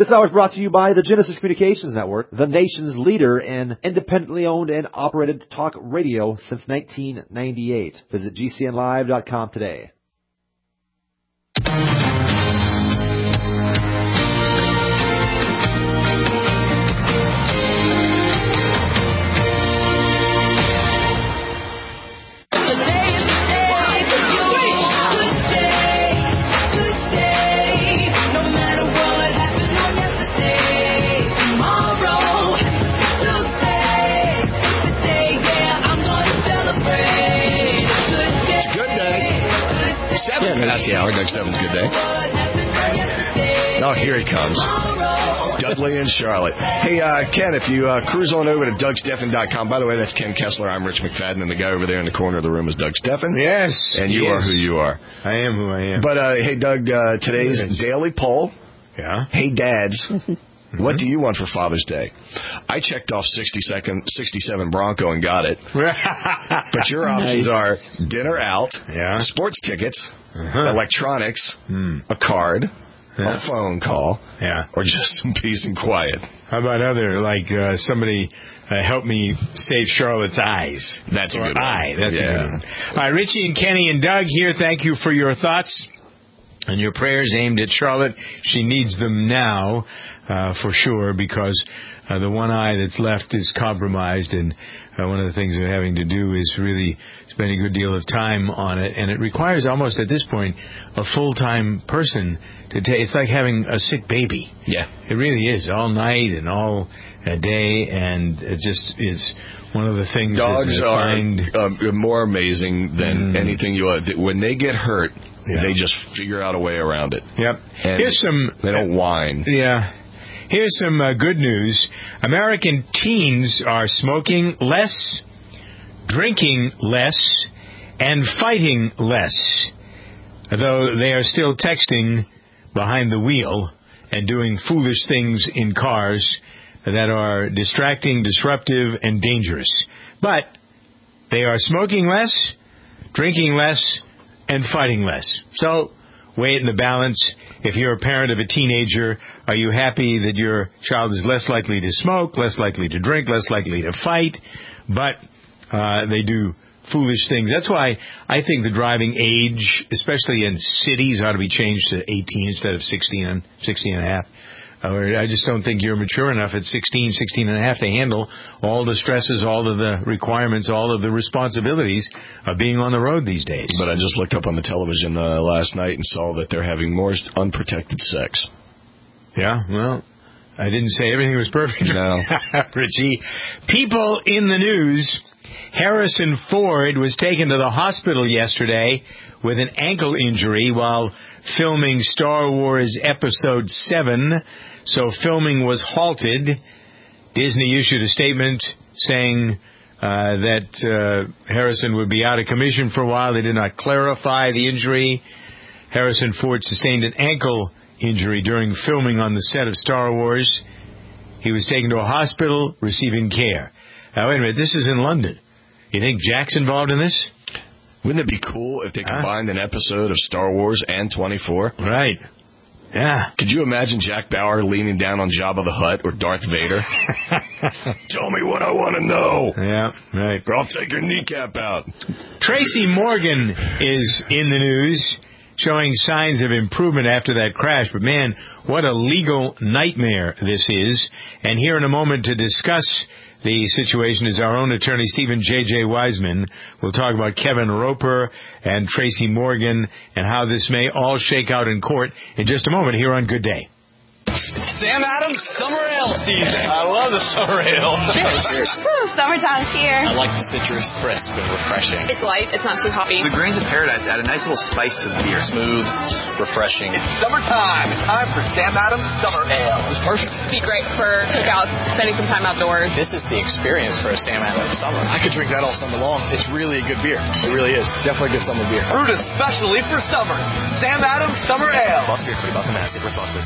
This hour is brought to you by the Genesis Communications Network, the nation's leader in independently owned and operated talk radio since 1998. Visit GCNlive.com today. Past the hour, Doug Steffen's Good Day. Oh, here he comes. Dudley and Charlotte. Hey, Ken, if you cruise on over to DougSteffen.com. By the way, that's Ken Kessler. I'm Rich McFadden, and the guy over there in the corner of the room is Doug Steffen. Yes. And you are who you are. I am who I am. But, hey, Doug, today's daily poll. Yeah? Hey, dads. What do you want for Father's Day? I checked off 67 Bronco and got it. But your options are dinner out, sports tickets, electronics, a card, a phone call, or just some peace and quiet. How about somebody help me save Charlotte's eyes? That's a good one. That's a good one. All right, Richie and Kenny and Doug here. Thank you for your thoughts and your prayers aimed at Charlotte. She needs them now, for sure, because the one eye that's left is compromised, and one of the things we're having to do is really spend a good deal of time on it, and it requires almost at this point a full-time person to take. It's like having a sick baby. Yeah. It really is, all night and all day, and it just is one of the things dogs that I are more amazing than anything you want. When they get hurt, they just figure out a way around it. Yep. And they don't whine. Yeah. Here's some good news. American teens are smoking less, drinking less, and fighting less, though they are still texting behind the wheel and doing foolish things in cars that are distracting, disruptive, and dangerous. But they are smoking less, drinking less, and fighting less. So weigh it in the balance. If you're a parent of a teenager, are you happy that your child is less likely to smoke, less likely to drink, less likely to fight, but they do foolish things? That's why I think the driving age, especially in cities, ought to be changed to 18 instead of 16 and a half. I just don't think you're mature enough at 16 and a half to handle all the stresses, all of the requirements, all of the responsibilities of being on the road these days. But I just looked up on the television last night and saw that they're having more unprotected sex. Yeah, well, I didn't say everything was perfect. No. Richie. People in the news. Harrison Ford was taken to the hospital yesterday with an ankle injury while filming Star Wars Episode 7. So filming was halted. Disney issued a statement saying that Harrison would be out of commission for a while. They did not clarify the injury. Harrison Ford sustained an ankle injury during filming on the set of Star Wars. He was taken to a hospital receiving care. Now, wait a minute. This is in London. You think Jack's involved in this? Wouldn't it be cool if they combined an episode of Star Wars and 24? Right. Yeah. Could you imagine Jack Bauer leaning down on Jabba the Hutt or Darth Vader? Tell me what I want to know. Yeah, right. Or I'll take your kneecap out. Tracy Morgan is in the news, showing signs of improvement after that crash. But, man, what a legal nightmare this is. And here in a moment to discuss the situation is our own attorney, Stephen J.J. Wiseman. We'll talk about Kevin Roper and Tracy Morgan and how this may all shake out in court in just a moment here on Good Day. It's Sam Adams Summer Ale season. I love the summer ale. Cheers. Woo, summertime's here. I like the citrus, crisp and refreshing. It's light. It's not too hoppy. The grains of paradise add a nice little spice to the beer. Smooth, refreshing. It's summertime. It's time for Sam Adams Summer Ale. It's perfect. It'd be great for cookouts, spending some time outdoors. This is the experience for a Sam Adams summer. I could drink that all summer long. It's really a good beer. It really is. Definitely a good summer beer. Brewed especially for summer. Sam Adams Summer Ale. Boss Beer Company, Boston, Mass. Responsibly.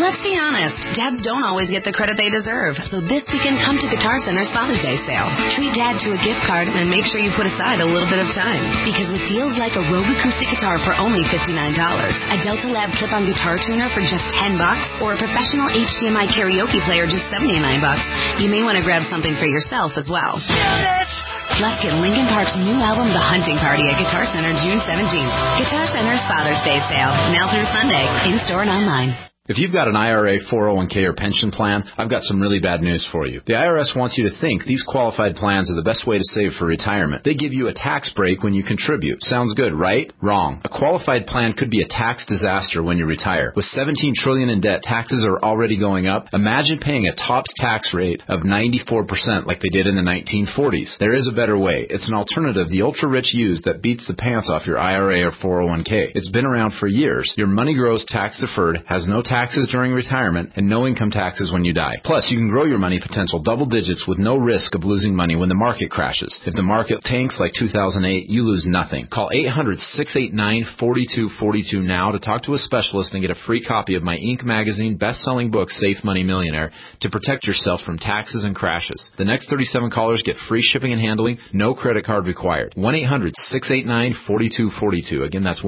Let's be honest, dads don't always get the credit they deserve. So this weekend, come to Guitar Center's Father's Day sale. Treat Dad to a gift card and make sure you put aside a little bit of time. Because with deals like a Rogue acoustic guitar for only $59, a Delta Lab clip-on guitar tuner for just $10, or a professional HDMI karaoke player just $79, you may want to grab something for yourself as well. Plus, get Linkin Park's new album, The Hunting Party, at Guitar Center June 17th. Guitar Center's Father's Day sale, now through Sunday, in-store and online. If you've got an IRA, 401k, or pension plan, I've got some really bad news for you. The IRS wants you to think these qualified plans are the best way to save for retirement. They give you a tax break when you contribute. Sounds good, right? Wrong. A qualified plan could be a tax disaster when you retire. With $17 trillion in debt, taxes are already going up. Imagine paying a top tax rate of 94% like they did in the 1940s. There is a better way. It's an alternative the ultra-rich use that beats the pants off your IRA or 401k. It's been around for years. Your money grows tax-deferred, has no taxes during retirement, and no income taxes when you die. Plus, you can grow your money potential double digits with no risk of losing money when the market crashes. If the market tanks like 2008, you lose nothing. Call 800-689-4242 now to talk to a specialist and get a free copy of my Inc. magazine best-selling book, Safe Money Millionaire, to protect yourself from taxes and crashes. The next 37 callers get free shipping and handling, no credit card required. 1-800-689-4242. Again, that's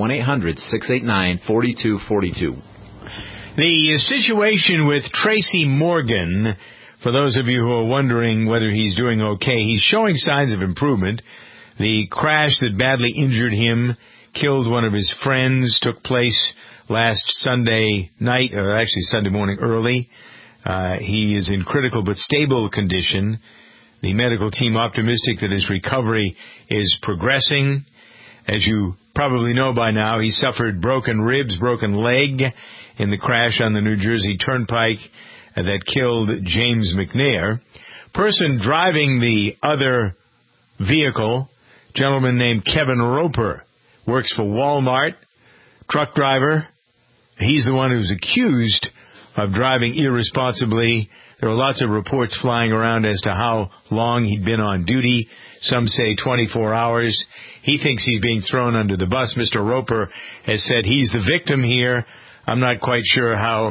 1-800-689-4242. The situation with Tracy Morgan, for those of you who are wondering whether he's doing okay, he's showing signs of improvement. The crash that badly injured him, killed one of his friends, took place last Sunday night, or actually Sunday morning early. He is in critical but stable condition. The medical team optimistic that his recovery is progressing. As you probably know by now, he suffered broken ribs, broken leg in the crash on the New Jersey Turnpike that killed James McNair. Person driving the other vehicle, gentleman named Kevin Roper, works for Walmart, truck driver. He's the one who's accused of driving irresponsibly. There are lots of reports flying around as to how long he'd been on duty. Some say 24 hours. He thinks he's being thrown under the bus. Mr. Roper has said he's the victim here. I'm not quite sure how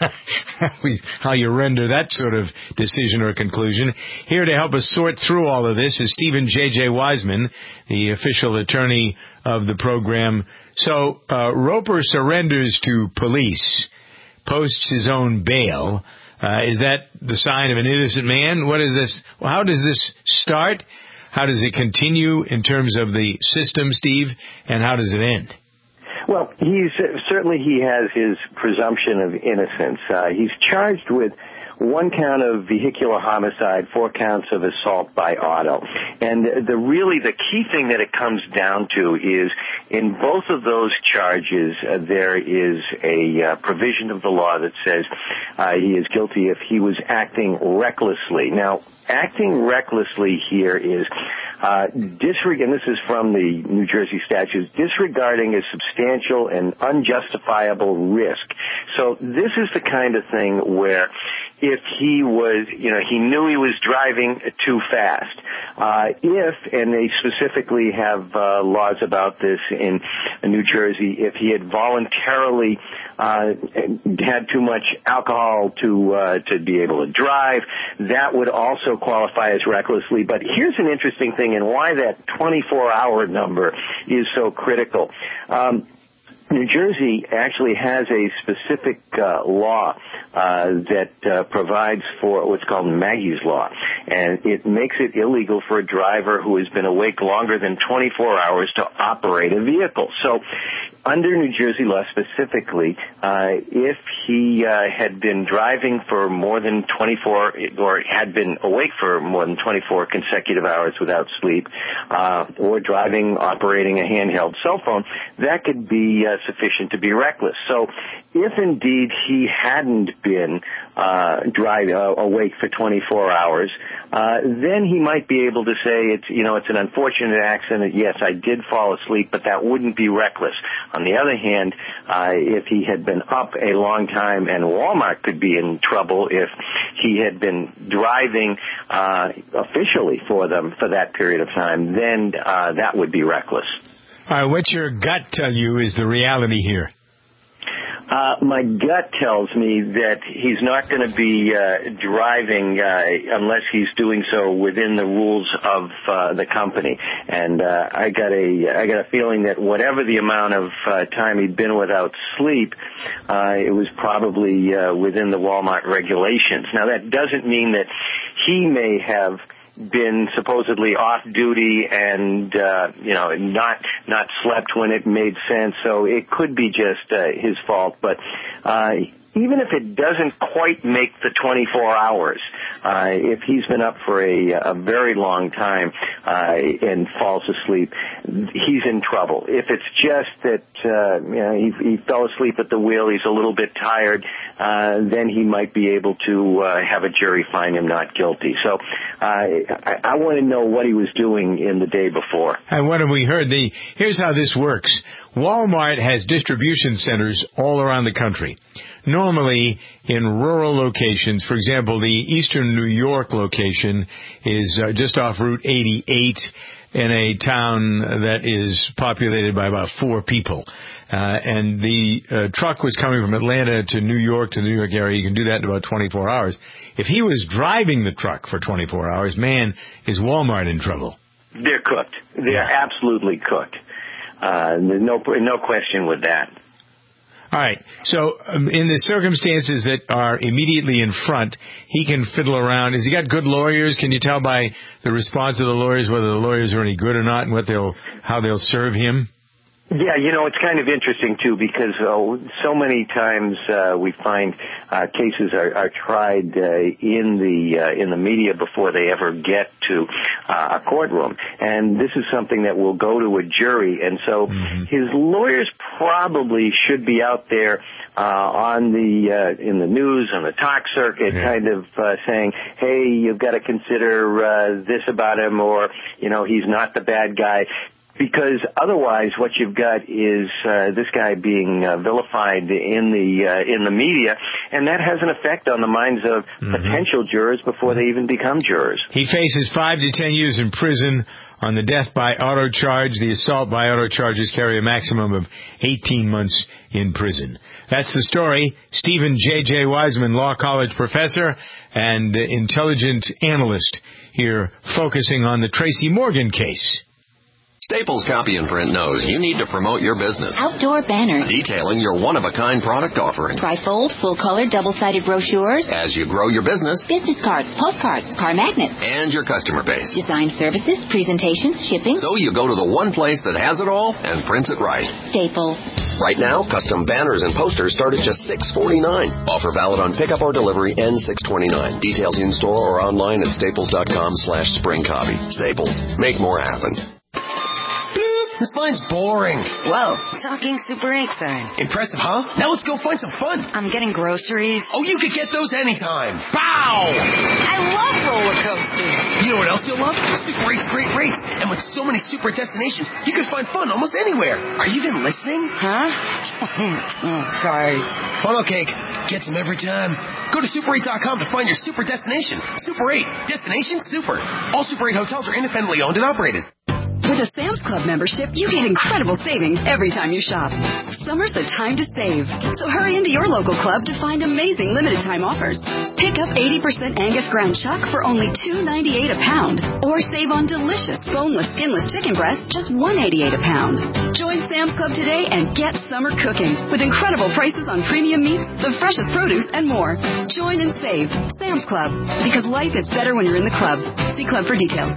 you render that sort of decision or conclusion. Here to help us sort through all of this is Stephen J.J. Wiseman, the official attorney of the program. So Roper surrenders to police, posts his own bail. Is that the sign of an innocent man? What is this? How does this start? How does it continue in terms of the system, Steve? And how does it end? Well, he has his presumption of innocence. He's charged with 1 count of vehicular homicide, 4 counts of assault by auto. And the key thing that it comes down to is in both of those charges, there is a provision of the law that says he is guilty if he was acting recklessly. Now, acting recklessly here is and this is from the New Jersey statutes, disregarding a substantial and unjustifiable risk. So this is the kind of thing where if he was, he knew he was driving too fast. And they specifically have laws about this in New Jersey, if he had voluntarily had too much alcohol to be able to drive, that would also qualify as recklessly. But here's an interesting thing and why that 24-hour number is so critical. New Jersey actually has a specific law that provides for what's called Maggie's Law, and it makes it illegal for a driver who has been awake longer than 24 hours to operate a vehicle. So under New Jersey law specifically, if he had been driving for more than 24 or had been awake for more than 24 consecutive hours without sleep, or operating a handheld cell phone, that could be sufficient to be reckless. So if indeed he hadn't been awake for 24 hours, then he might be able to say it's an unfortunate accident. Yes, I did fall asleep, but that wouldn't be reckless. On the other hand, if he had been up a long time, and Walmart could be in trouble if he had been driving officially for them for that period of time, then that would be reckless. All right, what your gut tell you is the reality here? My gut tells me that he's not going to be driving unless he's doing so within the rules of the company. And I got a feeling that whatever the amount of time he'd been without sleep, it was probably within the Walmart regulations. Now, that doesn't mean that he may have been supposedly off duty and not slept when it made sense, so it could be just his fault. But even if it doesn't quite make the 24 hours, if he's been up for a very long time and falls asleep, he's in trouble. If it's just that he fell asleep at the wheel, he's a little bit tired, then he might be able to have a jury find him not guilty. So I want to know what he was doing in the day before. And what have we heard? Here's how this works. Walmart has distribution centers all around the country. Normally in rural locations, for example, the Eastern New York location is just off Route 88 in a town that is populated by about 4 people. And the truck was coming from Atlanta to New York area. You can do that in about 24 hours. If he was driving the truck for 24 hours, man, is Walmart in trouble. They're cooked. They're absolutely cooked. There's no question with that. All right. So in the circumstances that are immediately in front, he can fiddle around. Has he got good lawyers? Can you tell by the response of the lawyers whether the lawyers are any good or not and how they'll serve him? Yeah, it's kind of interesting, too, because so many times we find cases are tried in the media before they ever get to a courtroom. And this is something that will go to a jury. And so his lawyers probably should be out there in the news, on the talk circuit, kind of saying, hey, you've got to consider this about him, or, he's not the bad guy. Because otherwise, what you've got is this guy being vilified in the media, and that has an effect on the minds of potential jurors before they even become jurors. He faces 5 to 10 years in prison on the death by auto charge. The assault by auto charges carry a maximum of 18 months in prison. That's the story. Stephen J.J. Wiseman, Law College professor and intelligence analyst, here focusing on the Tracy Morgan case. Staples Copy and Print knows you need to promote your business. Outdoor banners. Detailing your one-of-a-kind product offering. Trifold, full-color, double-sided brochures. As you grow your business. Business cards, postcards, car magnets. And your customer base. Design services, presentations, shipping. So you go to the one place that has it all and prints it right. Staples. Right now, custom banners and posters start at just $6.49. Offer valid on pickup or delivery ends $6.29. Details in store or online at staples.com/springcopy. Staples. Make more happen. This line's boring. Whoa, talking Super 8 sign. Impressive, huh? Now let's go find some fun. I'm getting groceries. Oh, you could get those anytime. Bow! I love roller coasters. You know what else you'll love? Super 8's great rates. And with so many super destinations, you can find fun almost anywhere. Are you even listening? Huh? Sorry. Funnel cake. Gets them every time. Go to Super8.com to find your super destination. Super 8. Destination super. All Super 8 hotels are independently owned and operated. With a Sam's Club membership, you get incredible savings every time you shop. Summer's the time to save. So hurry into your local club to find amazing limited-time offers. Pick up 80% Angus ground chuck for only $2.98 a pound. Or save on delicious boneless, skinless chicken breast, just $1.88 a pound. Join Sam's Club today and get summer cooking with incredible prices on premium meats, the freshest produce, and more. Join and save. Sam's Club. Because life is better when you're in the club. See club for details.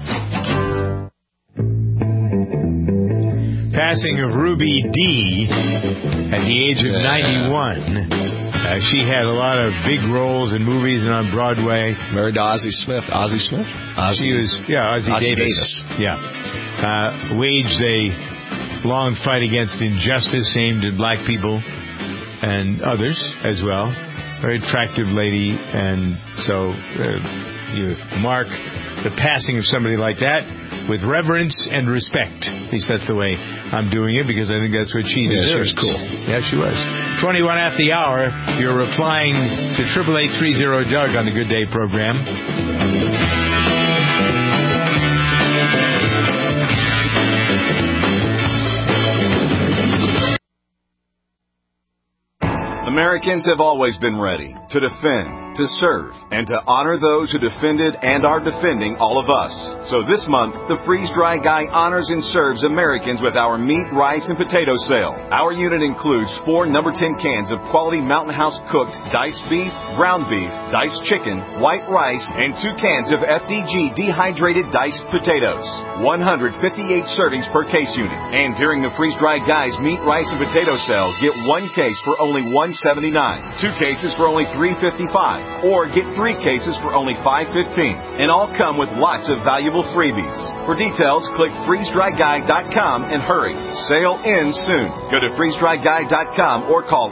Passing of Ruby Dee at the age of 91. She had a lot of big roles in movies and on Broadway. Married to Ozzie Smith. Ozzie Smith? Ozzie Davis. Yeah. Waged a long fight against injustice aimed at black people and others as well. Very attractive lady. And so you mark the passing of somebody like that with reverence and respect. At least that's the way I'm doing it, because I think that's what she deserves. She was cool. Yeah, she was. 21 after the hour, you're replying to 888-30-DOUG on the Good Day program. Americans have always been ready to defend, to serve, and to honor those who defended and are defending all of us. So this month, the Freeze-Dry Guy honors and serves Americans with our meat, rice, and potato sale. Our unit includes 4 number 10 cans of quality Mountain House cooked diced beef, ground beef, diced chicken, white rice, and 2 cans of FDG dehydrated diced potatoes. 158 servings per case unit. And during the Freeze-Dry Guy's meat, rice, and potato sale, get 1 case for only $1.79, 2 cases for only $3.55, or get 3 cases for only $5.15. And all come with lots of valuable freebies. For details, click freezedryguy.com and hurry. Sale ends soon. Go to freezedryguy.com or call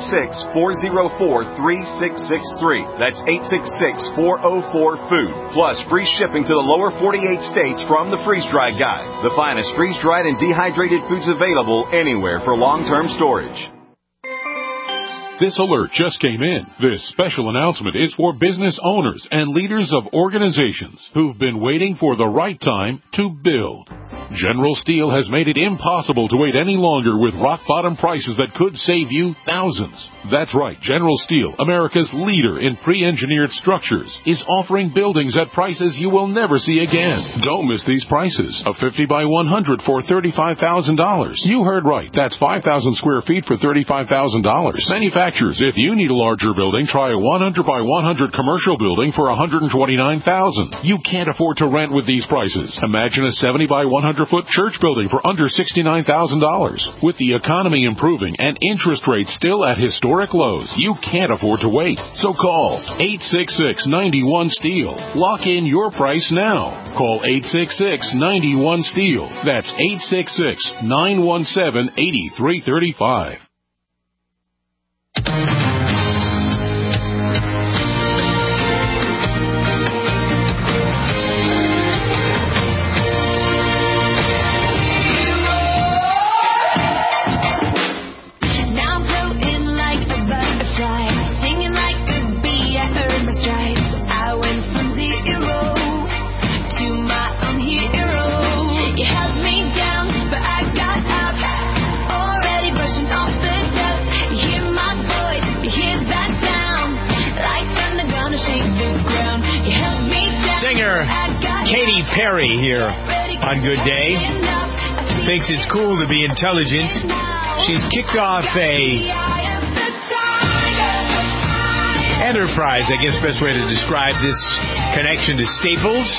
866-404-3663. That's 866-404-FOOD. Plus free shipping to the lower 48 states from the Freeze-Dry Guy. The finest freeze-dried and dehydrated foods available anywhere for long-term storage. This alert just came in. This special announcement is for business owners and leaders of organizations who've been waiting for the right time to build. General Steel has made it impossible to wait any longer with rock-bottom prices that could save you thousands. That's right, General Steel, America's leader in pre-engineered structures, is offering buildings at prices you will never see again. Don't miss these prices. A 50 by 100 for $35,000. You heard right. That's 5,000 square feet for $35,000. Manufacturers, if you need a larger building, try a 100 by 100 commercial building for $129,000. You can't afford to rent with these prices. Imagine a 70 by 100-foot church building for under $69,000. With the economy improving and interest rates still at historic lows, you can't afford to wait. So call 866-91-STEEL. Lock in your price now. Call 866-91-STEEL. That's 866-917-8335. Katy Perry here on Good Day. Thinks it's cool to be intelligent. She's kicked off a enterprise, I guess best way to describe this connection to Staples,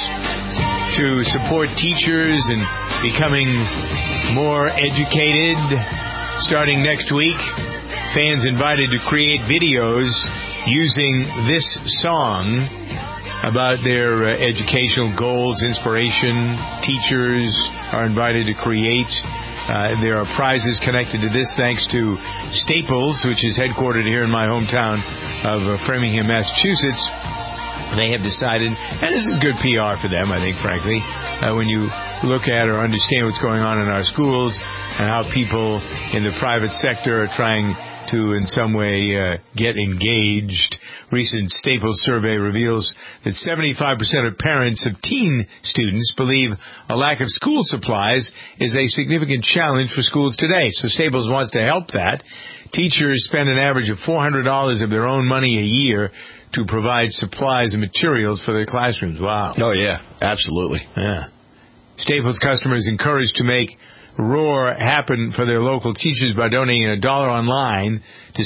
to support teachers and becoming more educated. Starting next week, fans invited to create videos using this song about their educational goals, inspiration. Teachers are invited to create. There are prizes connected to this thanks to Staples, which is headquartered here in my hometown of Framingham, Massachusetts. They have decided, and this is good PR for them, I think, frankly, when you look at or understand what's going on in our schools and how people in the private sector are trying to in some way get engaged. Recent Staples survey reveals that 75% of parents of teen students believe a lack of school supplies is a significant challenge for schools today. So Staples wants to help that. Teachers spend an average of $400 of their own money a year to provide supplies and materials for their classrooms. Wow. Oh, yeah. Absolutely. Yeah. Staples customers encouraged to make Roar happen for their local teachers by donating $1 online to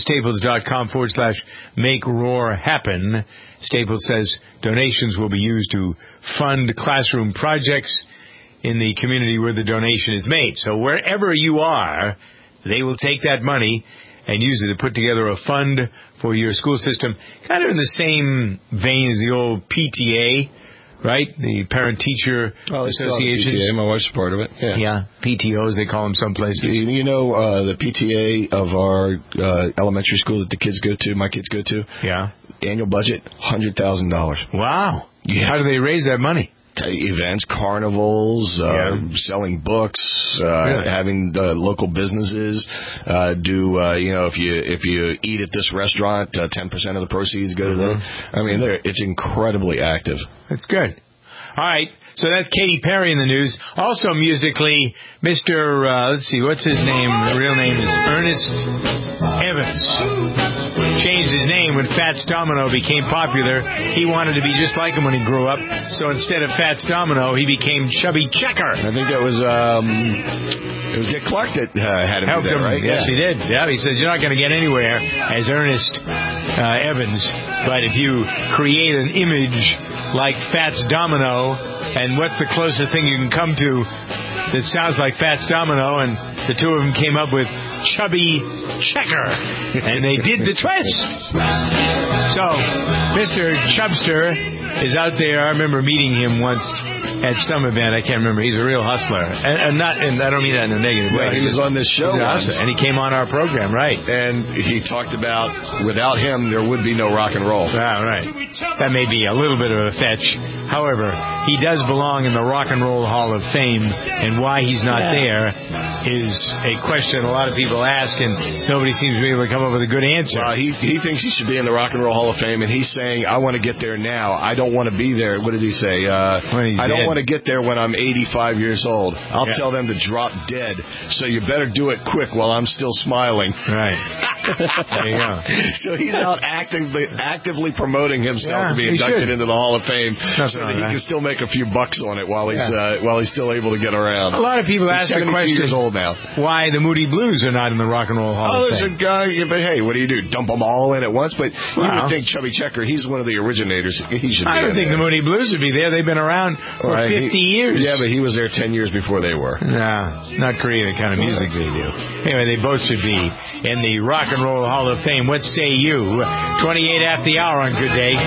staples.com/make Roar happen. Staples says donations will be used to fund classroom projects in the community where the donation is made. So wherever you are, they will take that money and use it to put together a fund for your school system, kind of in the same vein as the old PTA, right? The Parent-Teacher Association. PTA. My wife's part of it. Yeah, PTOs, they call them some places. You know the PTA of our elementary school that the kids go to, my kids go to? Yeah. Annual budget, $100,000. Wow. Yeah. How do they raise that money? Events, carnivals, selling books, having local businesses do. If you eat at this restaurant, 10% of the proceeds go to them. I mean, it's incredibly active. That's good. All right, so that's Katy Perry in the news. Also musically, Mr. Let's see, what's his name? The real name is Ernest Evans. Changed his name when Fats Domino became popular. He wanted to be just like him when he grew up, so instead of Fats Domino, he became Chubby Checker. I think that was it was Dick Clark that had him helped do that, him, right? Yes, he did. Yeah, he says you're not going to get anywhere as Ernest Evans, but if you create an image like Fats Domino, and what's the closest thing you can come to that sounds like Fats Domino, and the two of them came up with Chubby Checker, and they did the twist. So, Mr. Chubster is out there. I remember meeting him once at some event. I can't remember. He's a real hustler, and I don't mean that in a negative way. He was on this show once, and he came on our program, right? And he talked about without him there would be no rock and roll. Ah, right. That may be a little bit of a fetch. However, he does belong in the Rock and Roll Hall of Fame, and why he's not there is a question a lot of people ask, and nobody seems to be able to come up with a good answer. Well, he thinks he should be in the Rock and Roll Hall of Fame, and he's saying, I want to get there now. I don't want to be there. What did he say? I don't want to get there when I'm 85 years old. I'll tell them to drop dead, so you better do it quick while I'm still smiling. Right. There you go. So he's out actively promoting himself to be inducted into the Hall of Fame so that he can still make a few bucks on it while he's still able to get around. A lot of people ask the question, years old now, why the Moody Blues are not in the Rock and Roll Hall of Fame. There's a guy, but hey, what do you do? Dump them all in at once? But you would think Chubby Checker, he's one of the originators. He should be I don't think the Moody Blues would be there. They've been around for 50 years. Yeah, but he was there 10 years before they were. Nah, not creating the kind of music they do. Anyway, they both should be in the Rock and Roll Hall of Fame. What say you? 28 after the hour on Good Day.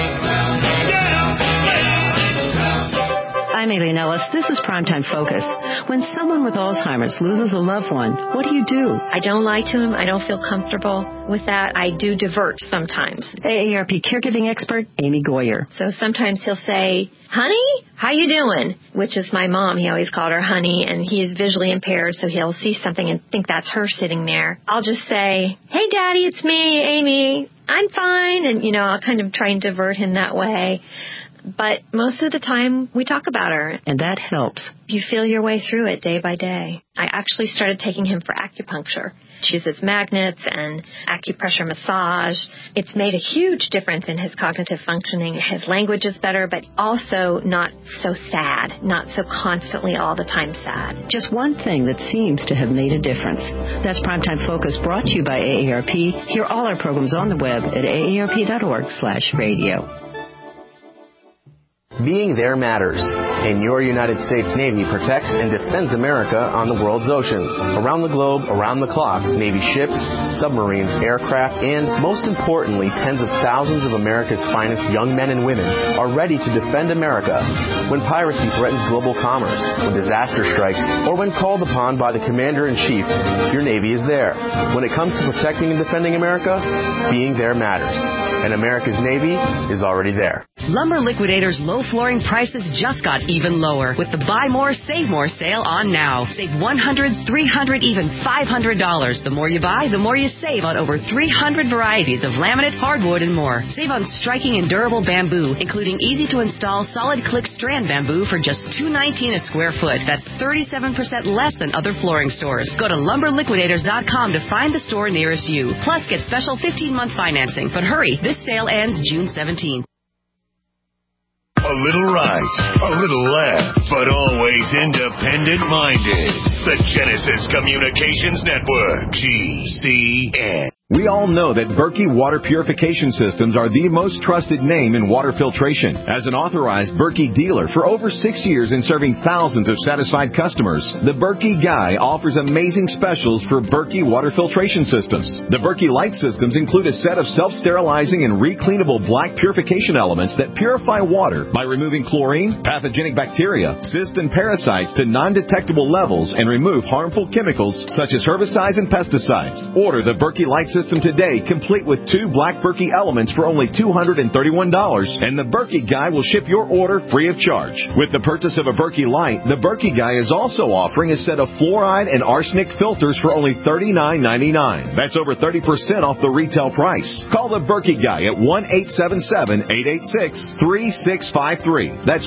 I'm Aileen Ellis. This is Primetime Focus. When someone with Alzheimer's loses a loved one, what do you do? I don't lie to him. I don't feel comfortable with that. I do divert sometimes. AARP caregiving expert Amy Goyer. So sometimes he'll say, honey, how you doing? Which is my mom. He always called her honey, and he is visually impaired, so he'll see something and think that's her sitting there. I'll just say, hey, Daddy, it's me, Amy. I'm fine. And, I'll kind of try and divert him that way. But most of the time, we talk about her. And that helps. You feel your way through it day by day. I actually started taking him for acupuncture. She uses magnets and acupressure massage. It's made a huge difference in his cognitive functioning. His language is better, but also not so sad, not so constantly all the time sad. Just one thing that seems to have made a difference. That's Primetime Focus, brought to you by AARP. Hear all our programs on the web at aarp.org/radio. Being there matters, and your United States Navy protects and defends America on the world's oceans. Around the globe, around the clock, Navy ships, submarines, aircraft, and, most importantly, tens of thousands of America's finest young men and women are ready to defend America when piracy threatens global commerce, when disaster strikes, or when called upon by the Commander-in-Chief. Your Navy is there. When it comes to protecting and defending America, being there matters. And America's Navy is already there. Lumber Liquidators low flooring prices just got even lower with the Buy More, Save More sale on now. Save $100, $300, even $500. The more you buy, the more you save on over 300 varieties of laminate, hardwood, and more. Save on striking and durable bamboo, including easy-to-install solid click strand bamboo for just $2.19 a square foot. That's 37% less than other flooring stores. Go to lumberliquidators.com to find the store nearest you. Plus, get special 15-month financing. But hurry, this sale ends June 17th. A little right, a little left, but always independent-minded. The Genesis Communications Network, GCN. We all know that Berkey Water Purification Systems are the most trusted name in water filtration. As an authorized Berkey dealer for over 6 years and serving thousands of satisfied customers, the Berkey Guy offers amazing specials for Berkey Water Filtration Systems. The Berkey Light Systems include a set of self-sterilizing and recleanable black purification elements that purify water by removing chlorine, pathogenic bacteria, cysts, and parasites to non-detectable levels and remove harmful chemicals such as herbicides and pesticides. Order the Berkey Light Systems system today, complete with 2 Black Berkey elements for only $231, and the Berkey Guy will ship your order free of charge. With the purchase of a Berkey Light, the Berkey Guy is also offering a set of fluoride and arsenic filters for only $39.99. That's over 30% off the retail price. Call the Berkey Guy at 1-877-886-3653. That's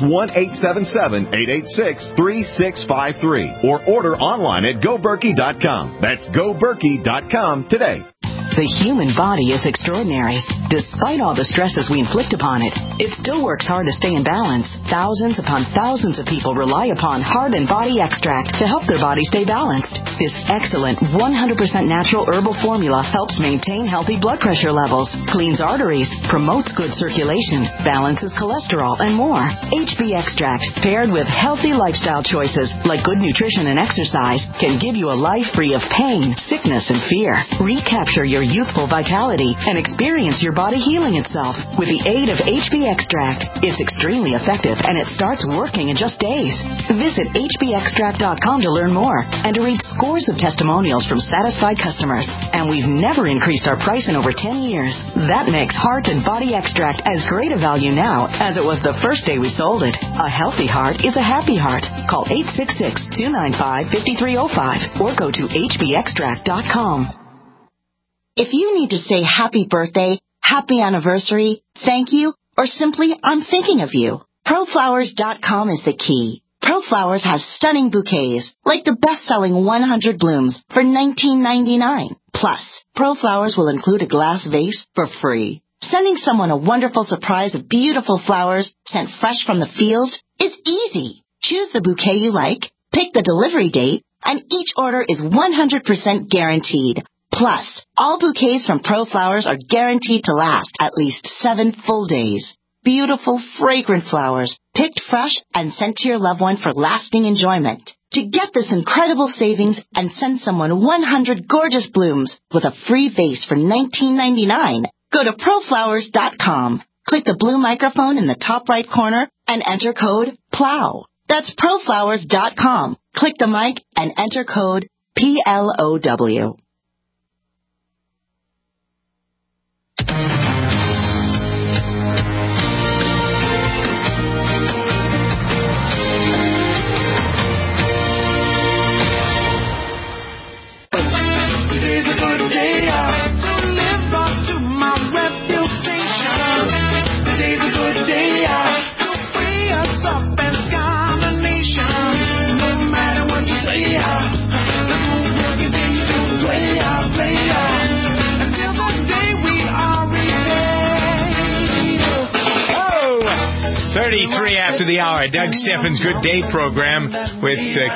1-877-886-3653. Or order online at GoBerkey.com. That's GoBerkey.com today. The human body is extraordinary. Despite all the stresses we inflict upon it, it still works hard to stay in balance. Thousands upon thousands of people rely upon Heart and Body Extract to help their body stay balanced. This excellent 100% natural herbal formula helps maintain healthy blood pressure levels, cleans arteries, promotes good circulation, balances cholesterol, and more. HB Extract, paired with healthy lifestyle choices like good nutrition and exercise, can give you a life free of pain, sickness, and fear. Recapture your youthful vitality and experience your body healing itself with the aid of HB Extract. It's extremely effective and it starts working in just days. Visit hbextract.com to learn more and to read scores of testimonials from satisfied customers. And we've never increased our price in over 10 years. That makes Heart and Body Extract as great a value now as it was the first day we sold it. A healthy heart is a happy heart. Call 866-295-5305 or go to hbextract.com. If you need to say happy birthday, happy anniversary, thank you, or simply I'm thinking of you, ProFlowers.com is the key. ProFlowers has stunning bouquets, like the best-selling 100 blooms for $19.99. Plus, ProFlowers will include a glass vase for free. Sending someone a wonderful surprise of beautiful flowers sent fresh from the field is easy. Choose the bouquet you like, pick the delivery date, and each order is 100% guaranteed. Plus, all bouquets from ProFlowers are guaranteed to last at least 7 full days. Beautiful, fragrant flowers, picked fresh and sent to your loved one for lasting enjoyment. To get this incredible savings and send someone 100 gorgeous blooms with a free vase for $19.99, go to ProFlowers.com. Click the blue microphone in the top right corner and enter code PLOW. That's ProFlowers.com. Click the mic and enter code PLOW. After the hour, Doug Steffens' Good Day program with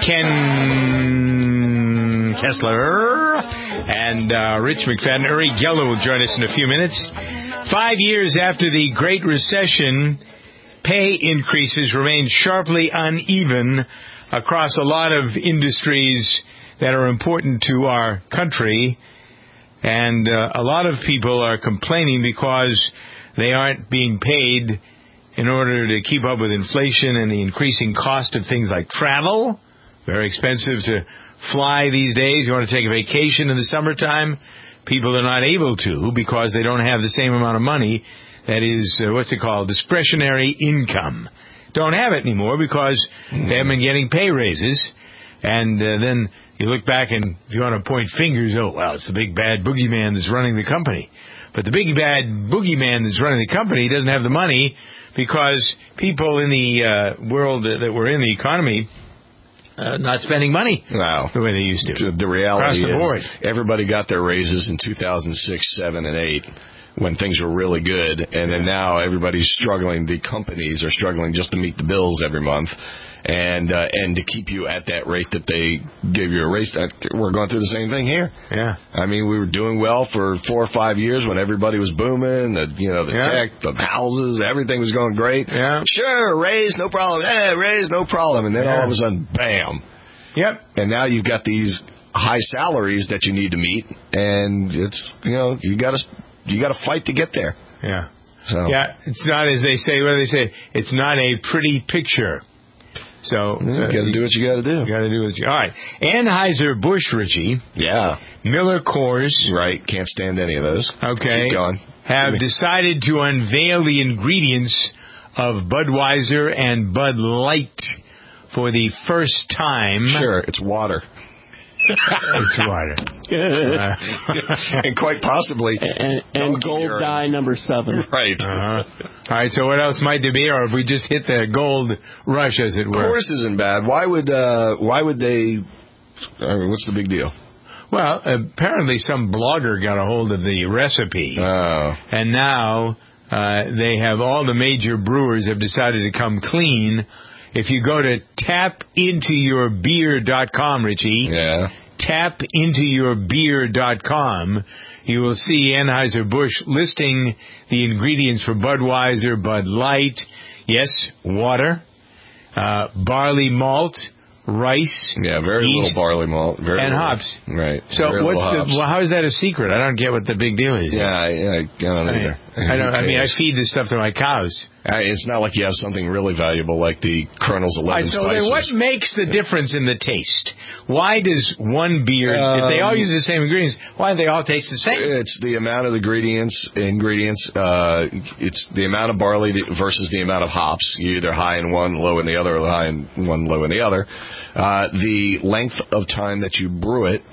Ken Kessler and Rich McFadden. Uri Geller will join us in a few minutes. 5 years after the Great Recession, pay increases remain sharply uneven across a lot of industries that are important to our country. And a lot of people are complaining because they aren't being paid in order to keep up with inflation and the increasing cost of things like travel. Very expensive to fly these days. You want to take a vacation in the summertime, people are not able to because they don't have the same amount of money that is, discretionary income. Don't have it anymore because they haven't been getting pay raises. And then you look back and if you want to point fingers, it's the big bad boogeyman that's running the company. But the big bad boogeyman that's running the company doesn't have the money because people in the world that were in the economy not spending money the way they used to. The reality across the board. is everybody got their raises in 2006, 7, and 8 when things were really good, and then now everybody's struggling. The companies are struggling just to meet the bills every month. And to keep you at that rate that they gave you a raise. We're going through the same thing here. Yeah. I mean, we were doing well for 4 or 5 years when everybody was booming. Tech, the houses, everything was going great. Yeah. Sure, raise, no problem. Raise, no problem. And then all of a sudden, bam. Yep. And now you've got these high salaries that you need to meet, and it's you got to fight to get there. Yeah. So yeah, it's not as they say. What do they say? It's not a pretty picture. So got to do what you got to do. Got to do what you. All right, Anheuser-Busch, Richie. Yeah. Miller Coors. Right. Can't stand any of those. Okay. Keep going. Have decided to unveil the ingredients of Budweiser and Bud Light for the first time. Sure, it's water. It's water. And quite possibly. And gold dye number 7. Right. All right, so what else might there be? Or if we just hit the gold rush, as it were? Course isn't bad. Why would they... what's the big deal? Well, apparently some blogger got a hold of the recipe. Oh. And now they have all the major brewers have decided to come clean. If you go to tapintoyourbeer.com, Richie, tapintoyourbeer.com, you will see Anheuser-Busch listing the ingredients for Budweiser, Bud Light, yes, water, barley malt, rice, very yeast, little barley malt, and little hops. Right. So how is that a secret? I don't get what the big deal is. I don't either. I feed this stuff to my cows. It's not like you have something really valuable like the Colonel's 11 so spices. then what makes the difference in the taste? Why does one beer, if they all use the same ingredients, why do they all taste the same? It's the amount of the ingredients. It's the amount of barley versus the amount of hops. You're either high in one, low in the other, or high in one, low in the other. The length of time that you brew it.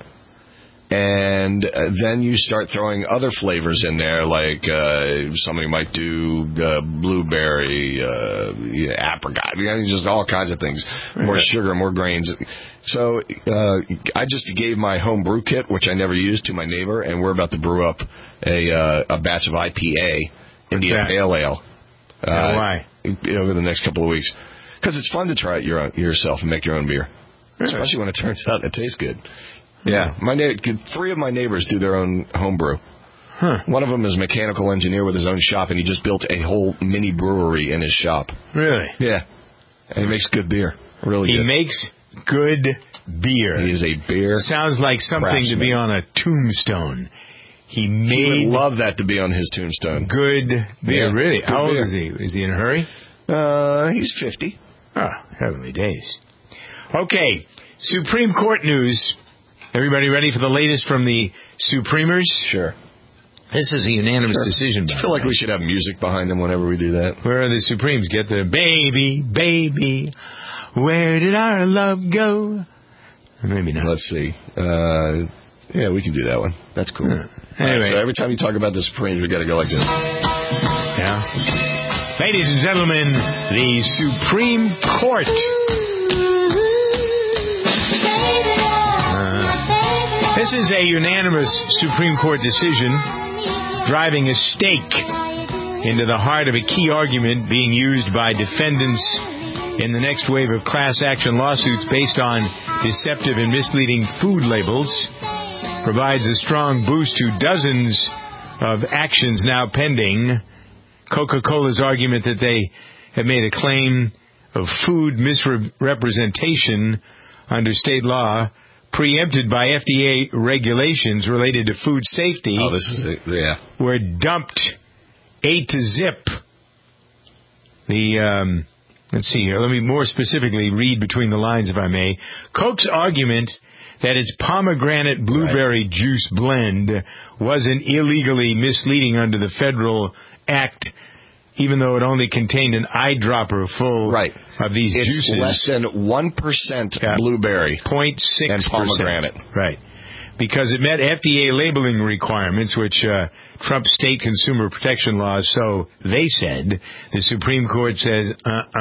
And then you start throwing other flavors in there, like somebody might do blueberry, apricot, just all kinds of things. More sugar, more grains. So I just gave my home brew kit, which I never used, to my neighbor, and we're about to brew up a batch of IPA, Indian Pale Ale. Why? Over the next couple of weeks. Because it's fun to try it yourself and make your own beer. Especially when it turns out and it tastes good. Yeah, 3 of my neighbors do their own homebrew. One of them is a mechanical engineer with his own shop, and he just built a whole mini brewery in his shop. Really? Yeah. And he makes good beer. Really good. He makes good beer. He is a beer. Sounds like something craftsman. to be on a tombstone. He would love that to be on his tombstone. Good beer. Yeah, really? good How old beer. is he? Is he in a hurry? He's 50. Oh, heavenly days. Okay, Supreme Court news. Everybody ready for the latest from the Supremers? Sure. This is a unanimous decision. I feel like we should have music behind them whenever we do that. Where are the Supremes? Get the baby, baby, where did our love go? Maybe not. Let's see. Yeah, we can do that one. That's cool. Anyway. Right, so every time you talk about the Supremes, we got to go like this. Yeah. Ladies and gentlemen, the Supreme Court. This is a unanimous Supreme Court decision driving a stake into the heart of a key argument being used by defendants in the next wave of class action lawsuits based on deceptive and misleading food labels. Provides a strong boost to dozens of actions now pending. Coca-Cola's argument that they have made a claim of food misrepresentation under state law preempted by FDA regulations related to food safety. Oh, this is it. Yeah. Were dumped A to zip. Let's see here. Let me more specifically read between the lines, if I may. Coke's argument that its pomegranate blueberry juice blend wasn't illegally misleading under the federal act, even though it only contained an eyedropper full of these juices. It's less than 1% blueberry. 0.6% and pomegranate. Right. Because it met FDA labeling requirements, which Trump's state consumer protection laws, so they said. The Supreme Court says,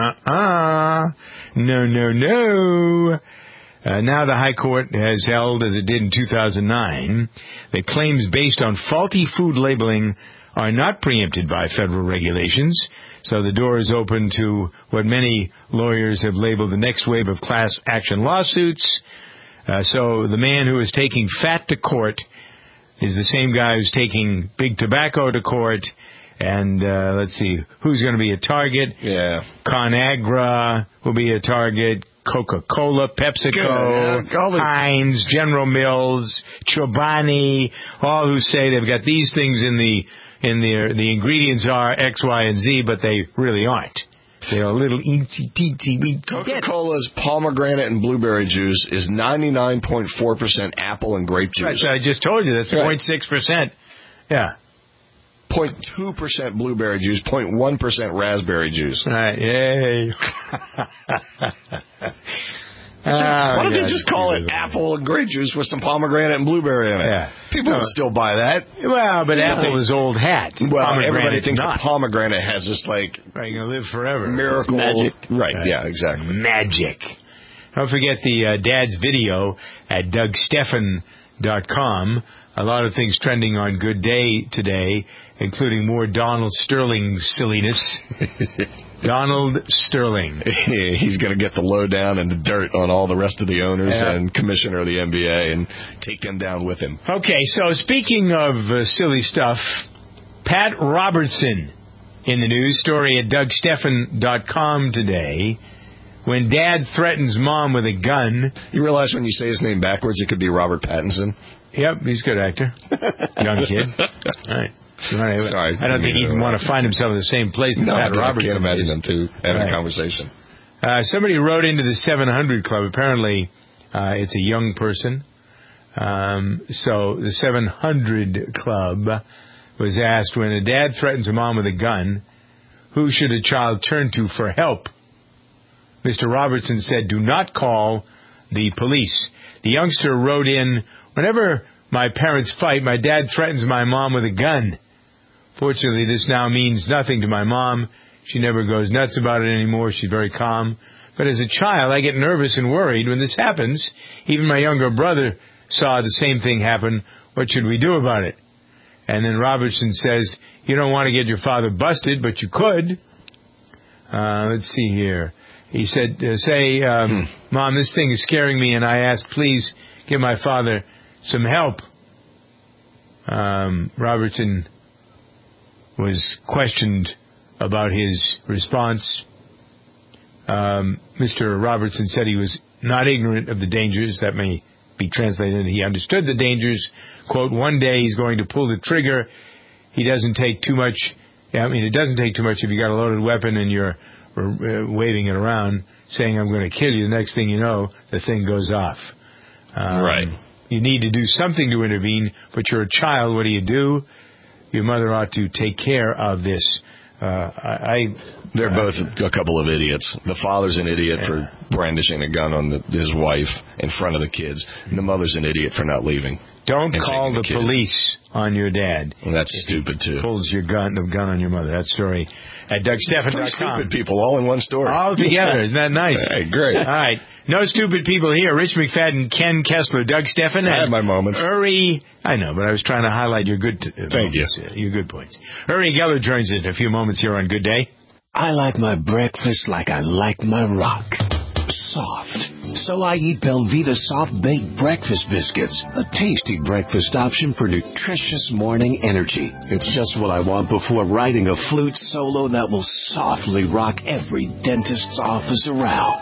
no. Now the High Court has held, as it did in 2009, that claims based on faulty food labeling are not preempted by federal regulations. So the door is open to what many lawyers have labeled the next wave of class action lawsuits. So the man who is taking fat to court is the same guy who's taking big tobacco to court. And let's see, who's going to be a target? Yeah. ConAgra will be a target. Coca-Cola, PepsiCo, Heinz, General Mills, Chobani, all who say they've got these things in the ingredients are X, Y, and Z, but they really aren't. They're a little eensy-teensy. Coca-Cola's pomegranate and blueberry juice is 99.4% apple and grape juice. I just told you, that's 0.6%. Yeah. 0.2% blueberry juice, 0.1% raspberry juice. All right, yay. Why don't they just call it apple and grape juice with some pomegranate and blueberry in it? Yeah. People would still buy that. Well, but apple is old hat. Well, everybody thinks a pomegranate has this, like... Right, you're going to live forever. Miracle. It's magic. Right, yeah, exactly. Magic. Don't forget the Dad's video at DougStephan.com. A lot of things trending on Good Day today, including more Donald Sterling silliness. Donald Sterling. He's going to get the lowdown and the dirt on all the rest of the owners and commissioner of the NBA and take them down with him. Okay, so speaking of silly stuff, Pat Robertson in the news story at DougStephan.com today. When Dad threatens Mom with a gun. You realize when you say his name backwards, it could be Robert Pattinson? Yep, he's a good actor. Young kid. All right. Sorry. I don't think he'd want to find himself in the same place that Pat Robertson I can't imagine them two having a conversation. Somebody wrote into the 700 Club. Apparently, it's a young person. So the 700 Club was asked, when a dad threatens a mom with a gun, who should a child turn to for help? Mr. Robertson said, do not call the police. The youngster wrote in, whenever my parents fight, my dad threatens my mom with a gun. Fortunately, this now means nothing to my mom. She never goes nuts about it anymore. She's very calm. But as a child, I get nervous and worried when this happens. Even my younger brother saw the same thing happen. What should we do about it? And then Robertson says, you don't want to get your father busted, but you could. Let's see here. He said, Mom, this thing is scaring me, and I ask, please give my father some help. Robertson was questioned about his response. Mr. Robertson said he was not ignorant of the dangers. That may be translated. He understood the dangers. Quote, one day he's going to pull the trigger. He doesn't take too much. It doesn't take too much if you got a loaded weapon and you're waving it around, saying, I'm going to kill you. The next thing you know, the thing goes off. Right. You need to do something to intervene, but you're a child. What do? Your mother ought to take care of this. They're both a couple of idiots. The father's an idiot for brandishing a gun on his wife in front of the kids, and the mother's an idiot for not leaving. Don't call the police on your dad. Well, that's stupid, too. Pulls the gun on your mother. That story at DougStephan.com. Stupid people all in one story. All together. Isn't that nice? Hey, great. All right. No stupid people here. Rich McFadden, Ken Kessler, Doug Stephan. I had my moments. I know, but I was trying to highlight your good Thank you. Your good points. Uri Geller joins us in a few moments here on Good Day. I like my breakfast like I like my rock. Soft. So I eat Belvita Soft Baked Breakfast Biscuits, a tasty breakfast option for nutritious morning energy. It's just what I want before writing a flute solo that will softly rock every dentist's office around.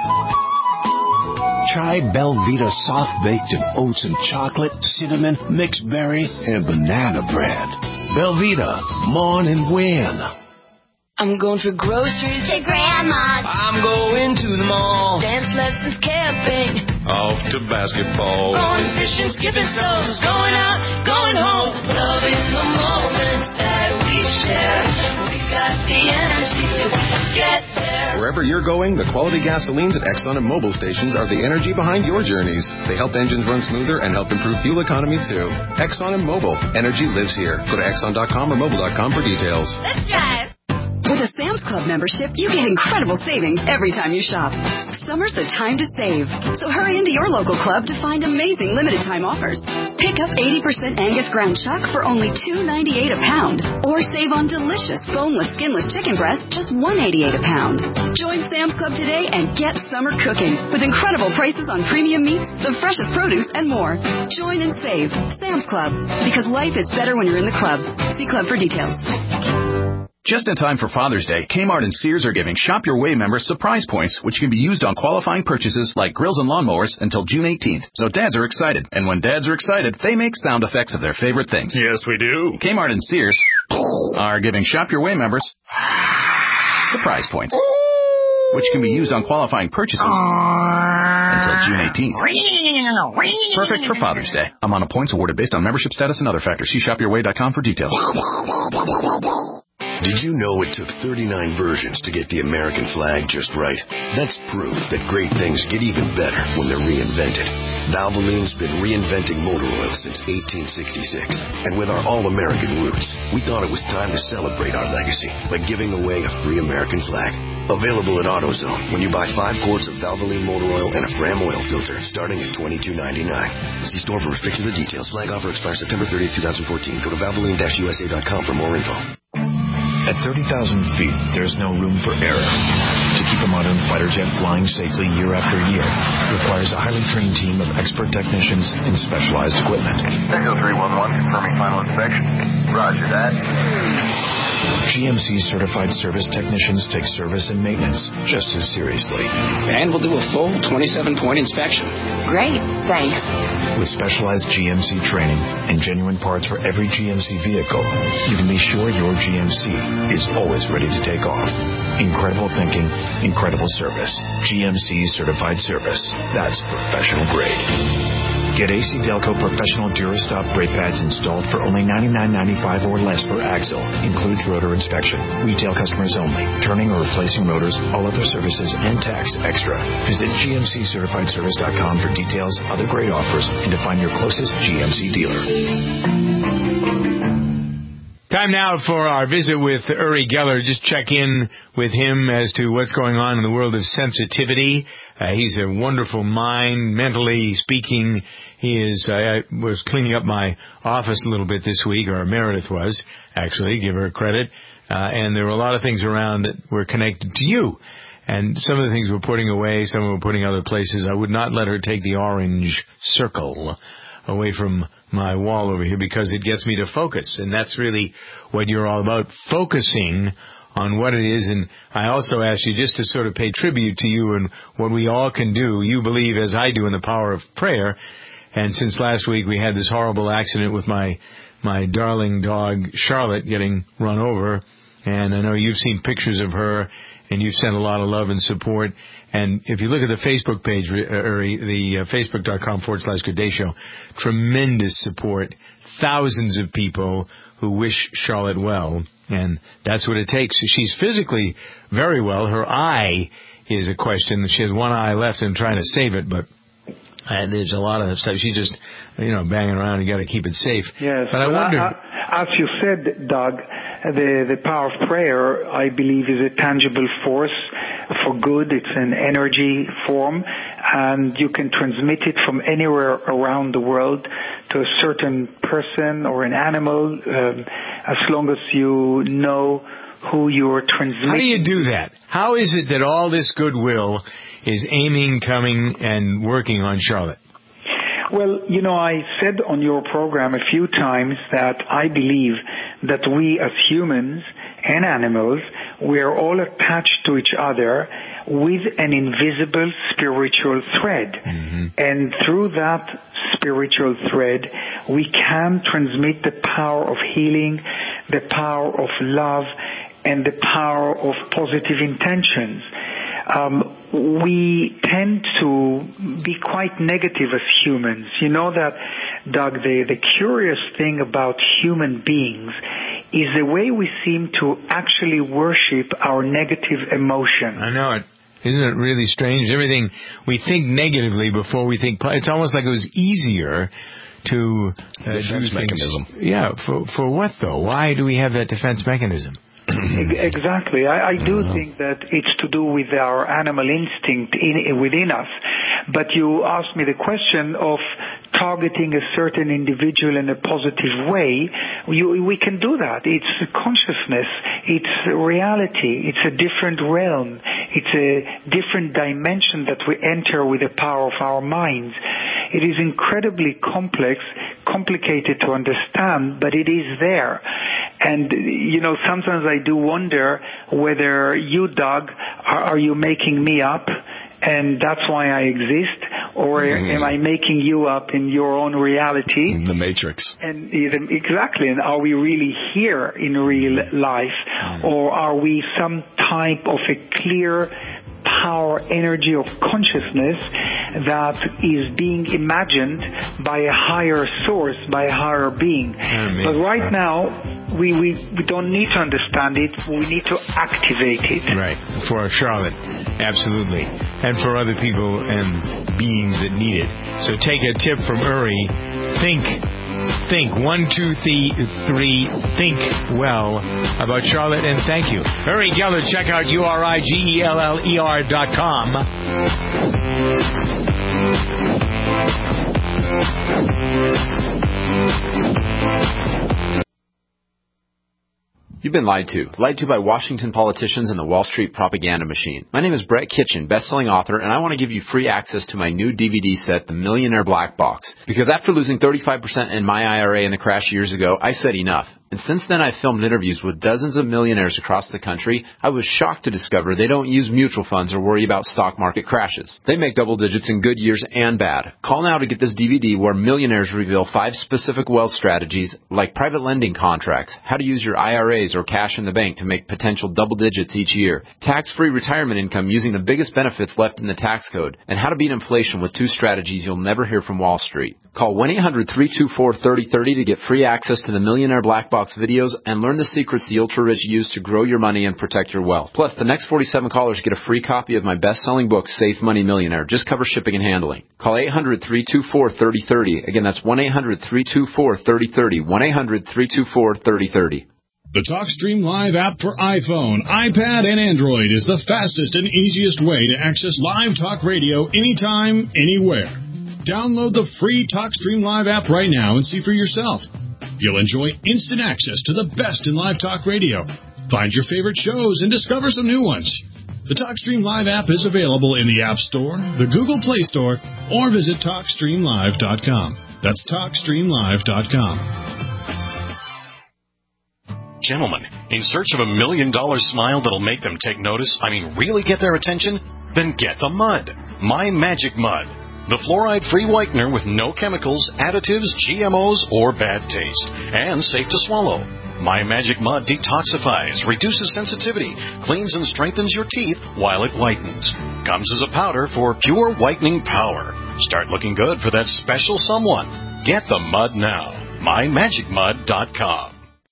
Try Belvita Soft Baked in oats and chocolate, cinnamon, mixed berry, and banana bread. Belvita, morn and win. I'm going for groceries to Grandma's. I'm going to the mall. Dance lessons, camping. Off to basketball. Going fishing, skipping stones. Going out, going home. Loving the moments that we share. We got the energy to get there. Wherever you're going, the quality gasolines at Exxon and Mobil stations are the energy behind your journeys. They help engines run smoother and help improve fuel economy too. Exxon and Mobil. Energy lives here. Go to Exxon.com or Mobil.com for details. Let's drive. With a Sam's Club membership, you get incredible savings every time you shop. Summer's the time to save. So hurry into your local club to find amazing limited-time offers. Pick up 80% Angus ground chuck for only $2.98 a pound. Or save on delicious boneless, skinless chicken breast, just $1.88 a pound. Join Sam's Club today and get summer cooking with incredible prices on premium meats, the freshest produce, and more. Join and save. Sam's Club. Because life is better when you're in the club. See club for details. Just in time for Father's Day, Kmart and Sears are giving Shop Your Way members surprise points, which can be used on qualifying purchases like grills and lawnmowers until June 18th. So dads are excited. And when dads are excited, they make sound effects of their favorite things. Yes, we do. Kmart and Sears are giving Shop Your Way members surprise points. which can be used on qualifying purchases until June 18th. Perfect for Father's Day. Amount of points awarded based on membership status and other factors. See shopyourway.com for details. Did you know it took 39 versions to get the American flag just right? That's proof that great things get even better when they're reinvented. Valvoline's been reinventing motor oil since 1866. And with our all-American roots, we thought it was time to celebrate our legacy by giving away a free American flag. Available at AutoZone when you buy 5 quarts of Valvoline motor oil and a Fram oil filter starting at $22.99. See store for restrictions and details. Flag offer expires September 30th, 2014. Go to Valvoline-USA.com for more info. At 30,000 feet, there's no room for error. To keep a modern fighter jet flying safely year after year requires a highly trained team of expert technicians and specialized equipment. Echo 311, confirming final inspection. Roger that. GMC certified service technicians take service and maintenance just as seriously. And we'll do a full 27-point inspection. Great, thanks. With specialized GMC training and genuine parts for every GMC vehicle, you can be sure your GMC is always ready to take off. Incredible thinking, incredible service. GMC certified service. That's professional grade. Get AC Delco Professional Durastop brake pads installed for only $99.95 or less per axle. Includes rotor inspection. Retail customers only. Turning or replacing rotors, all other services, and tax extra. Visit GMCCertifiedService.com for details, other great offers, and to find your closest GMC dealer. Time now for our visit with Uri Geller. Just check in with him as to what's going on in the world of sensitivity. He's a wonderful mind, mentally speaking. I was cleaning up my office a little bit this week, or Meredith was, actually, give her credit. And there were a lot of things around that were connected to you. And some of the things we're putting away, some we're putting other places. I would not let her take the orange circle away from my wall over here because it gets me to focus. And that's really what you're all about, focusing on what it is. And I also asked you just to sort of pay tribute to you and what we all can do. You believe, as I do, in the power of prayer. And since last week we had this horrible accident with my darling dog Charlotte getting run over. And I know you've seen pictures of her and you've sent a lot of love and support. And if you look at the Facebook page, the facebook.com/Good Day Show, tremendous support. Thousands of people who wish Charlotte well. And that's what it takes. She's physically very well. Her eye is a question. She has one eye left and trying to save it, but there's a lot of stuff. She's just, banging around. You got to keep it safe. Yes. But I wonder, as you said, Doug, the power of prayer, I believe, is a tangible force for good. It's an energy form, and you can transmit it from anywhere around the world to a certain person or an animal, as long as you know who you're transmitting. How do you do that? How is it that all this goodwill is aiming, coming, and working on Charlotte? Well, I said on your program a few times that I believe that we as humans and animals, we are all attached to each other with an invisible spiritual thread. Mm-hmm. And through that spiritual thread, we can transmit the power of healing, the power of love, and the power of positive intentions. We tend to be quite negative as humans. You know that, Doug, the curious thing about human beings is the way we seem to actually worship our negative emotion. I know it. Isn't it really strange? Everything, we think negatively before we think. It's almost like it was easier to defense mechanism. Yeah, for what though? Why do we have that defense mechanism? Exactly. I do think that it's to do with our animal instinct within us. But you asked me the question of targeting a certain individual in a positive way. We can do that. It's consciousness. It's reality. It's a different realm. It's a different dimension that we enter with the power of our minds. It is incredibly complicated to understand, but it is there. And, sometimes I do wonder whether you, Doug, are you making me up and that's why I exist, or am I making you up in your own reality? The Matrix. And exactly. And are we really here in real life, or are we some type of a clear, power energy of consciousness that is being imagined by a higher source, by a higher being. But right now, we don't need to understand it. We need to activate it. Right. For Charlotte. Absolutely. And for other people and beings that need it. So take a tip from Uri. Think. 1, 2, 3. Think well about Charlotte, and thank you. Uri Geller, check out URIGELLER.com. You've been lied to by Washington politicians and the Wall Street propaganda machine. My name is Brett Kitchen, best-selling author, and I want to give you free access to my new DVD set, The Millionaire Black Box. Because after losing 35% in my IRA in the crash years ago, I said enough. And since then, I've filmed interviews with dozens of millionaires across the country. I was shocked to discover they don't use mutual funds or worry about stock market crashes. They make double digits in good years and bad. Call now to get this DVD where millionaires reveal 5 specific wealth strategies like private lending contracts, how to use your IRAs or cash in the bank to make potential double digits each year, tax-free retirement income using the biggest benefits left in the tax code, and how to beat inflation with 2 strategies you'll never hear from Wall Street. Call 1-800-324-3030 to get free access to the Millionaire Black Box videos and learn the secrets the ultra-rich use to grow your money and protect your wealth. Plus, the next 47 callers get a free copy of my best-selling book, Safe Money Millionaire. Just cover shipping and handling. Call 800-324-3030. Again, that's 1-800-324-3030. 1-800-324-3030. The TalkStream Live app for iPhone, iPad, and Android is the fastest and easiest way to access live talk radio anytime, anywhere. Download the free TalkStream Live app right now and see for yourself. You'll enjoy instant access to the best in live talk radio. Find your favorite shows and discover some new ones. The TalkStream Live app is available in the App Store, the Google Play Store, or visit TalkStreamLive.com. That's TalkStreamLive.com. Gentlemen, in search of $1 million smile that'll make them take notice, really get their attention? Then get the mud. My Magic Mud. The fluoride-free whitener with no chemicals, additives, GMOs, or bad taste. And safe to swallow. My Magic Mud detoxifies, reduces sensitivity, cleans and strengthens your teeth while it whitens. Comes as a powder for pure whitening power. Start looking good for that special someone. Get the mud now. MyMagicMud.com.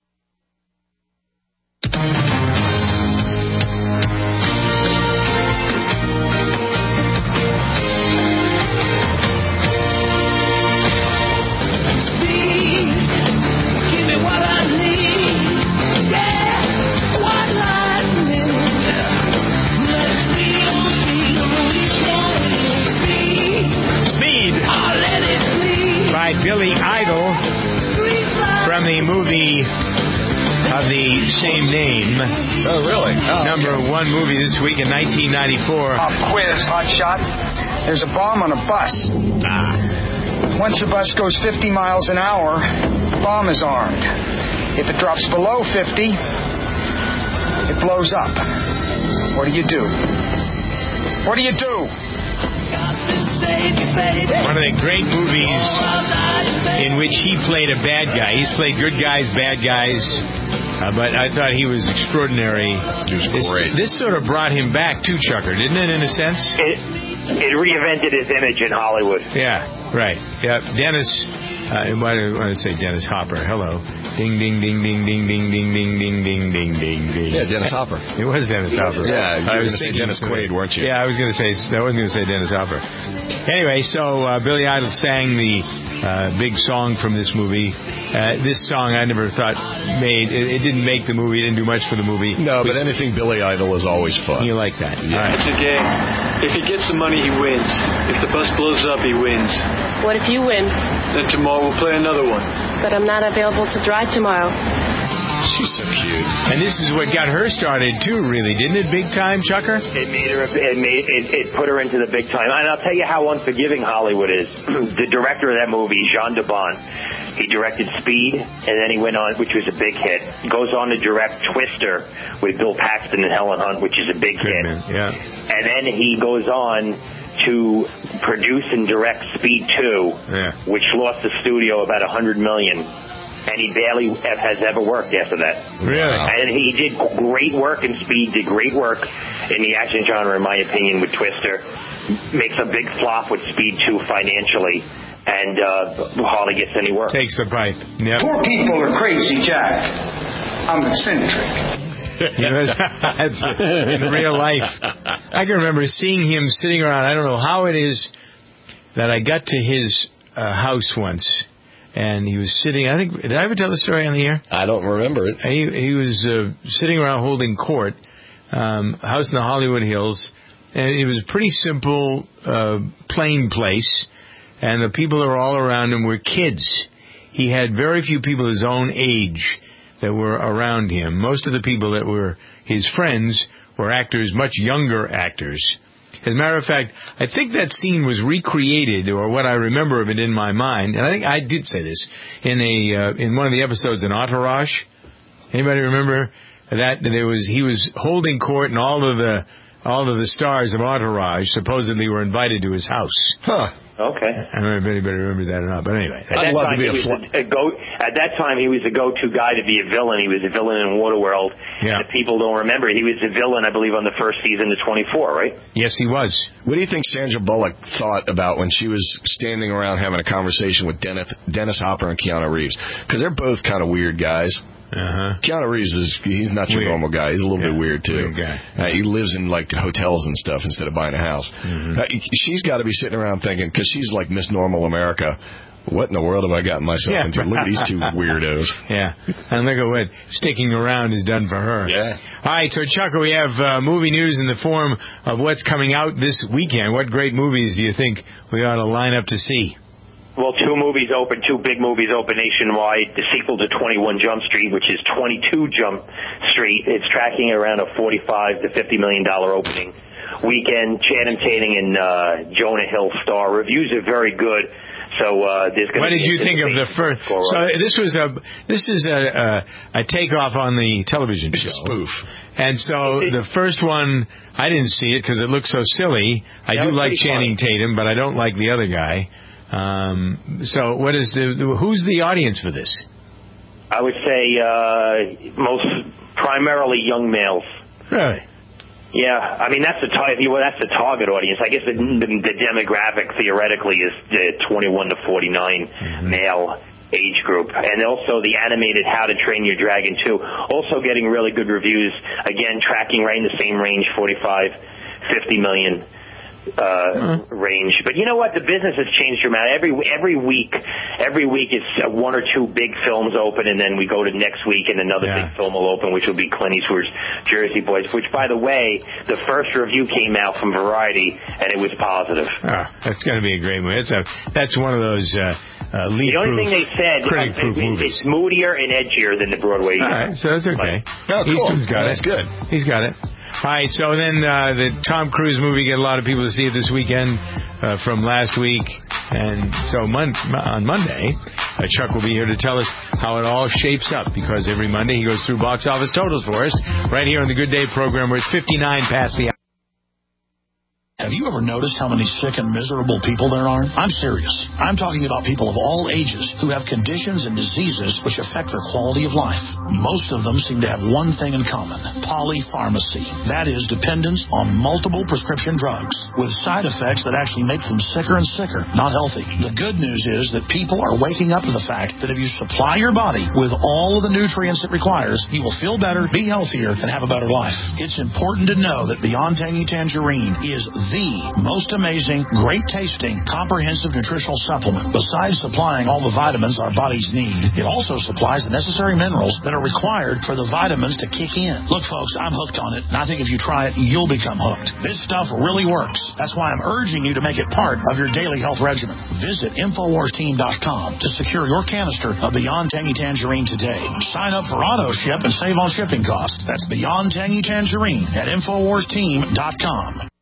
Billy Idol from the movie of the same name. Oh, really? Number 1 movie this week in 1994. Quiz, hot shot. There's a bomb on a bus. Once the bus goes 50 miles an hour, the bomb is armed. If it drops below 50, it blows up. What do you do? What do you do? One of the great movies in which he played a bad guy. He's played good guys, bad guys, but I thought he was extraordinary. He was great. This sort of brought him back too, Chucker, didn't it, in a sense? It reinvented his image in Hollywood. Yeah, right. Yeah, Dennis, why do I say Dennis Hopper? Hello. Ding, ding, ding, ding, ding, ding, ding, ding, ding, ding, ding, ding, ding. Yeah, Dennis Hopper. It was Dennis Hopper. Yeah, I was going to say Dennis Quaid, weren't you? Yeah, I wasn't going to say Dennis Hopper. Anyway, so Billy Idol sang the big song from this movie. This song I never thought it didn't make the movie. It didn't do much for the movie. No, but anything Billy Idol is always fun. You like that? Yeah. Right. It's a game. If he gets the money, he wins. If the bus blows up, he wins. What if you win? Then tomorrow we'll play another one. But I'm not available to drive tomorrow. She's so cute. And this is what got her started too, really, didn't it? Big time, Chucker. It made her. It put her into the big time. And I'll tell you how unforgiving Hollywood is. The director of that movie, Jean de Bon, he directed Speed, and then he went on, which was a big hit. Goes on to direct Twister with Bill Paxton and Helen Hunt, which is a big hit. Yeah. And then he goes on to produce and direct Speed 2, which lost the studio about $100 million. and he barely has ever worked after that. Really? And he did great work in Speed, did great work in the action genre, in my opinion, with Twister. Makes a big flop with Speed 2 financially, and hardly gets any work. Takes the pipe. Yep. Poor people are crazy, Jack. I'm eccentric. In real life, I can remember seeing him sitting around. I don't know how it is that I got to his house once, and he was sitting. I think, did I ever tell the story on the air? I don't remember it. He was sitting around holding court, house in the Hollywood Hills, and it was a pretty simple, plain place, and the people that were all around him were kids. He had very few people his own age that were around him. Most of the people that were his friends were actors, much younger actors. As a matter of fact, I think that scene was recreated, or what I remember of it in my mind, and I think I did say this, in one of the episodes in Entourage. Anybody remember that? He was holding court, and all of the stars of Entourage supposedly were invited to his house. Huh. Okay. I don't know if anybody remembered that or not, but anyway. At that time, he was the go-to guy to be a villain. He was a villain in Waterworld. Yeah. If people don't remember, he was a villain, I believe, on the first season of 24, right? Yes, he was. What do you think Sandra Bullock thought about when she was standing around having a conversation with Dennis Hopper and Keanu Reeves? Because they're both kind of weird guys. Uh-huh. Keanu Reeves he's not your normal guy. He's a little bit weird too. Weird guy. He lives in like hotels and stuff instead of buying a house. Mm-hmm. She's got to be sitting around thinking, because she's like Miss Normal America, what in the world have I gotten myself into? Look at these two weirdos. Yeah, and look at what sticking around has done for her. Yeah. All right, so Chuck, we have movie news in the form of what's coming out this weekend. What great movies do you think we ought to line up to see? Well, two big movies open nationwide. The sequel to 21 Jump Street, which is 22 Jump Street. It's tracking around a $45 to $50 million opening weekend. Channing Tatum and Jonah Hill star. Reviews are very good. So there's going to be. What did you think of the first? So this is a takeoff on the television show. It's a spoof. And so the first one, I didn't see it because it looked so silly. I do like Channing Tatum, but I don't like the other guy. So who's the audience for this? I would say primarily young males. Really? Yeah, I mean that's the target audience. I guess the demographic theoretically is the 21 to 49 male age group, and also the animated How to Train Your Dragon 2, also getting really good reviews. Again, tracking right in the same range, 45-50 million range. But you know what? The business has changed dramatically. Every week it's one or two big films open, and then we go to next week and another big film will open, which will be Clint Eastwood's Jersey Boys, which, by the way, the first review came out from Variety, and it was positive. That's going to be a great movie. That's one of those lead-proof, the only thing they said, critic-proof movies. It's moodier and edgier than the Broadway. All right, so that's okay. Oh, cool. Eastwood's got it. That's good. He's got it. All right, so then the Tom Cruise movie, get a lot of people to see it this weekend from last week. And so on Monday, Chuck will be here to tell us how it all shapes up, because every Monday he goes through box office totals for us right here on the Good Day program, where it's 59 past the hour. Have you ever noticed how many sick and miserable people there are? I'm serious. I'm talking about people of all ages who have conditions and diseases which affect their quality of life. Most of them seem to have one thing in common: polypharmacy. That is, dependence on multiple prescription drugs with side effects that actually make them sicker and sicker, not healthy. The good news is that people are waking up to the fact that if you supply your body with all of the nutrients it requires, you will feel better, be healthier, and have a better life. It's important to know that Beyond Tangy Tangerine is the most amazing, great-tasting, comprehensive nutritional supplement. Besides supplying all the vitamins our bodies need, it also supplies the necessary minerals that are required for the vitamins to kick in. Look, folks, I'm hooked on it, and I think if you try it, you'll become hooked. This stuff really works. That's why I'm urging you to make it part of your daily health regimen. Visit InfoWarsTeam.com to secure your canister of Beyond Tangy Tangerine today. Sign up for auto ship and save on shipping costs. That's Beyond Tangy Tangerine at InfoWarsTeam.com.